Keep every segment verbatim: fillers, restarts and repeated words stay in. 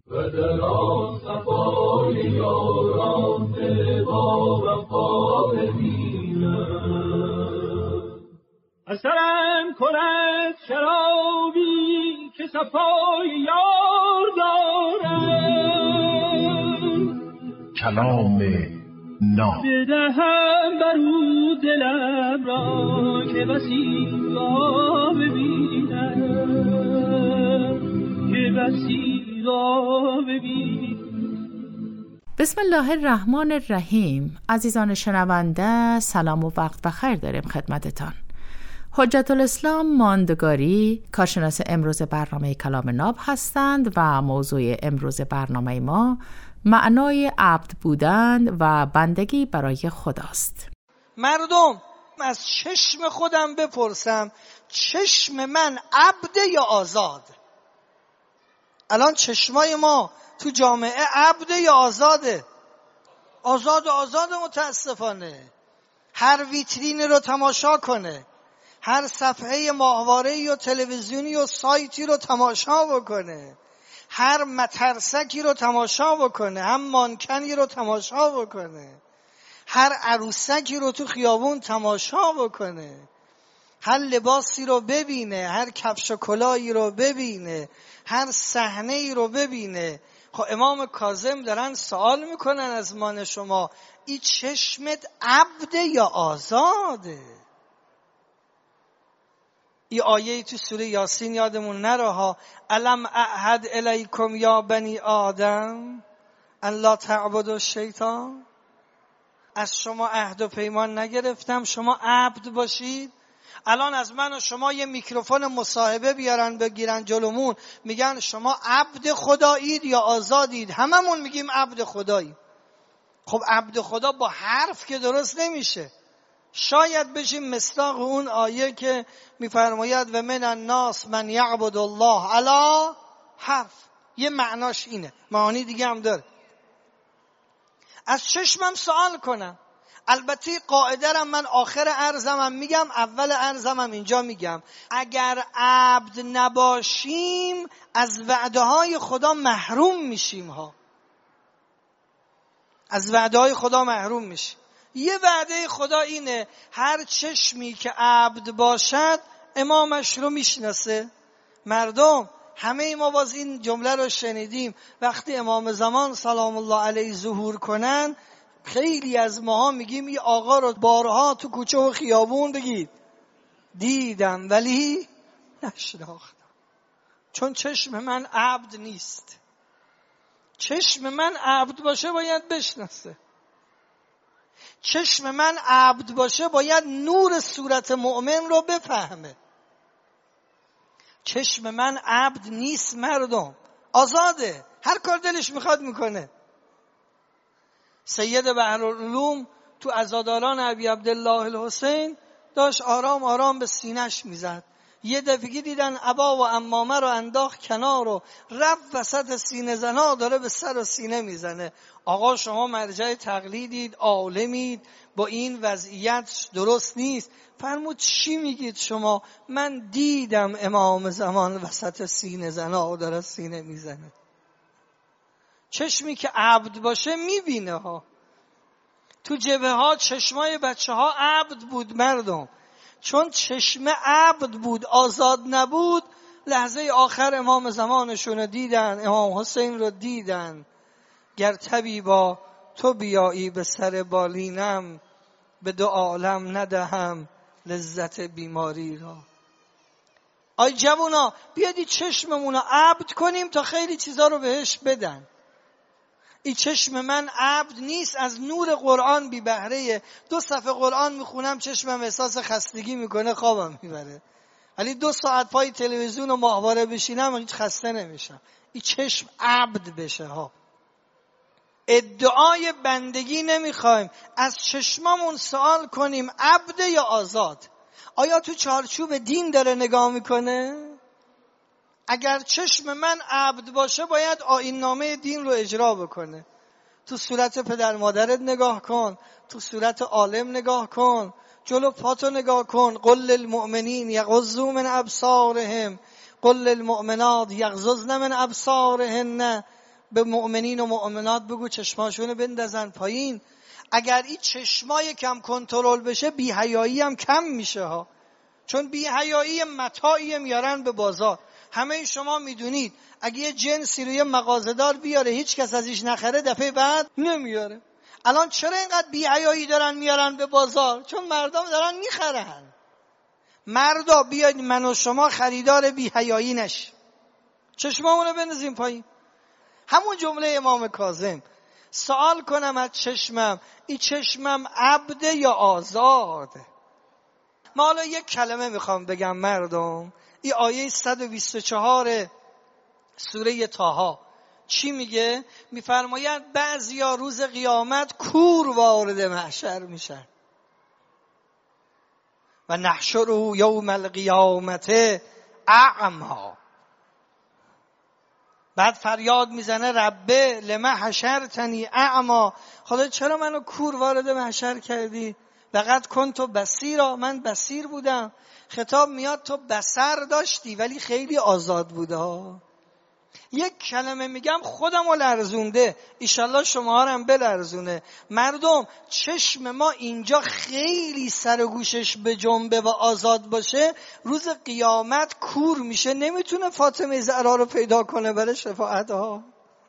و در آن صفای یاران دل با وفا ببینم. اثرم کند شرابی که صفای یار دارم، کلام ناب بدهم برو دلم را که بسی را ببینم، که بسی را ببینم. بسم الله الرحمن الرحیم. عزیزان شنونده، سلام و وقت بخیر داریم خدمتتان. حجت الاسلام ماندگاری کارشناس امروز برنامه کلام ناب هستند و موضوع امروز برنامه ما معنای عبد بودن و بندگی برای خداست. مردم از چشم خودم بپرسم، چشم من عبد یا آزاد؟ الان چشمای ما تو جامعه عبد یا آزاده؟ آزاد و آزاد متاسفانه. هر ویترین رو تماشا کنه، هر صفحه ماهواره‌ای و تلویزیونی و سایتی رو تماشا بکنه، هر مترسکی رو تماشا بکنه، هم مانکنی رو تماشا بکنه، هر عروسکی رو تو خیابون تماشا بکنه، هر لباسی رو ببینه، هر کفش و کلاهی رو ببینه، هر صحنه‌ای رو ببینه. خب امام کاظم دارن سوال میکنن از من شما، این چشمت عبد یا آزاده؟ این آیه تو سوره یاسین یادمون نره ها، الم اعهد الیکم یا بنی آدم ان لا تعبدوا الشیطان. از شما عهد و پیمان نگرفتم شما عبد باشید؟ الان از من و شما یه میکروفون مصاحبه بیارن بگیرن جلومون، میگن شما عبد خدایید یا آزادید؟ هممون میگیم عبد خداییم. خب عبد خدا با حرف که درست نمیشه. شاید بشیم مصداق اون آیه که میفرماید و من الناس من یعبد الله علی حرف. یه معناش اینه، معانی دیگه هم داره. از چشمم سوال کنم. البته قاعده را من آخر عرضمم میگم، اول عرضمم اینجا میگم. اگر عبد نباشیم از وعده های خدا محروم میشیم ها. از وعده های خدا محروم میشیم. یه وعده خدا اینه هر چشمی که عبد باشد امامش رو میشناسه. مردم همه ما باز این جمله رو شنیدیم، وقتی امام زمان سلام الله علیه ظهور کنن خیلی از ماها میگیم این آقا رو بارها تو کوچه و خیابون بگید دیدم ولی نشناختم، چون چشم من عبد نیست. چشم من عبد باشه باید بشناسه. چشم من عبد باشه باید نور صورت مؤمن رو بفهمه. چشم من عبد نیست مردم، آزاده، هر کار دلش میخواد میکنه. سید بحرالعلوم تو عزاداران ابی عبدالله الحسین داشت آرام آرام به سینه‌اش میزد. یه دفعه دیدن ابا و عمامه رو انداخت کنار و رفت وسط سینه زنا داره به سر و سینه میزنه. آقا شما مرجع تقلیدید، عالمید، با این وضعیت درست نیست. فرمود چی میگید شما؟ من دیدم امام زمان وسط سینه زنا داره سینه میزنه. چشمی که عبد باشه میبینه ها. تو جبهه ها چشمای بچه ها عبد بود مردم. چون چشم عبد بود آزاد نبود، لحظه آخر امام زمانشون رو دیدن، امام حسین رو دیدن. گر طبیبا تو بیایی به سر بالینم، به دو عالم ندهم لذت بیماری را. آی جوونا بیادی چشممون رو عبد کنیم تا خیلی چیزا رو بهش بدن. این چشم من عبد نیست، از نور قرآن بی بهره. دو صفحه قرآن میخونم چشمم احساس خستگی میکنه، خوابم میبره. ولی دو ساعت پای تلویزیون و ماهواره بشینم هیچ خسته نمیشم. این چشم عبد بشه ها. ادعای بندگی نمیخوایم، از چشممون سوال کنیم عبد یا آزاد. آیا تو چارچوب دین داره نگاه میکنه؟ اگر چشم من عبد باشه باید آیین نامه دین رو اجرا بکنه. تو صورت پدر مادرت نگاه کن، تو صورت عالم نگاه کن، جلو پاتو نگاه کن. قل للمؤمنین یغضوا من ابصارهم، قل للمؤمنات یغضضن من ابصارهن. به مؤمنین و مؤمنات بگو چشماشونو بندازن پایین. اگر این چشمای کم کنترل بشه بی حیایی هم کم میشه ها. چون بی حیایی متاعی میارن به بازار. همه شما میدونید اگه یه جنسی رو یه مغازه‌دار بیاره هیچ کس ازش نخره، دفعه بعد نمیاره. الان چرا اینقدر بی حیایی دارن میارن به بازار؟ چون مردم دارن میخرن. مردا بیاید من و شما خریدار بی حیایی نشیم، چشمامونو بندازیم پایین. همون جمله امام کاظم، سوال کنم از چشمم، این چشمم عبده یا آزاده؟ ما حالا یک کلمه میخوام بگم مردم. این آیه صد و بیست و چهار سوره طه چی میگه؟ میفرماید بعضیا روز قیامت کور وارد محشر میشن و نحشره یوم القیامت اعما. بعد فریاد میزنه ربه لما حشرتنی اعما، خدا چرا منو کور وارد محشر کردی؟ لقد کنت بصیرا، من بصیر بودم. خطاب میاد تو بصر داشتی ولی خیلی آزاد بوده ها. یک کلمه میگم خودمو لرزونده، ایشالله شما هم بلرزونه. مردم چشم ما اینجا خیلی سر و گوشش به جنبه و آزاد باشه، روز قیامت کور میشه، نمیتونه فاطمه زهرا رو پیدا کنه برای شفاعت ها.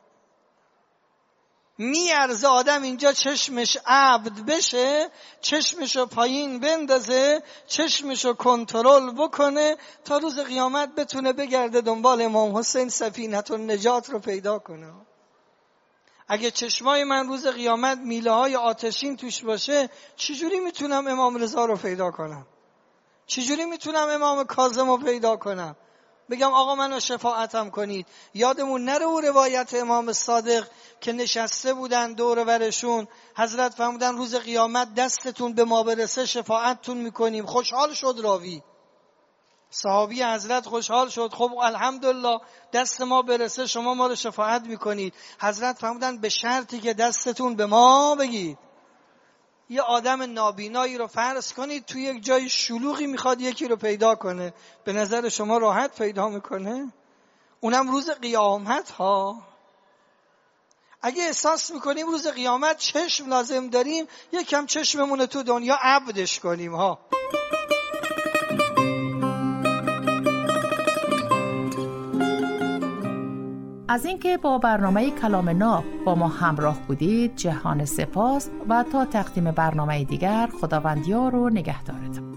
میارزه آدم اینجا چشمش عبد بشه، چشمشو پایین بندازه، چشمشو کنترل بکنه تا روز قیامت بتونه بگرده دنبال امام حسین سفینه النجات رو پیدا کنه. اگه چشمای من روز قیامت میله های آتشین توش باشه، چجوری میتونم امام رضا رو پیدا کنم؟ چجوری میتونم امام کاظم رو پیدا کنم؟ بگم آقا منو شفاعتم کنید. یادمون نره او روایت امام صادق که نشسته بودن دور و برشون، حضرت فرمودن روز قیامت دستتون به ما برسه شفاعتتون میکنیم. خوشحال شد راوی، صحابی حضرت خوشحال شد، خب الحمدلله دست ما برسه شما ما رو شفاعت میکنید. حضرت فرمودن به شرطی که دستتون به ما بگید. یه آدم نابینایی رو فرض کنید توی یک جای شلوغی میخواد یکی رو پیدا کنه، به نظر شما راحت پیدا میکنه؟ اونم روز قیامت ها. اگه احساس میکنیم روز قیامت چشم لازم داریم، یکم چشممون تو دنیا عبدش کنیم ها. از اینکه با برنامه کلام ناب با ما همراه بودید جهان سپاس و تا تقدیم برنامه دیگر خداوند یار و نگهدارتان.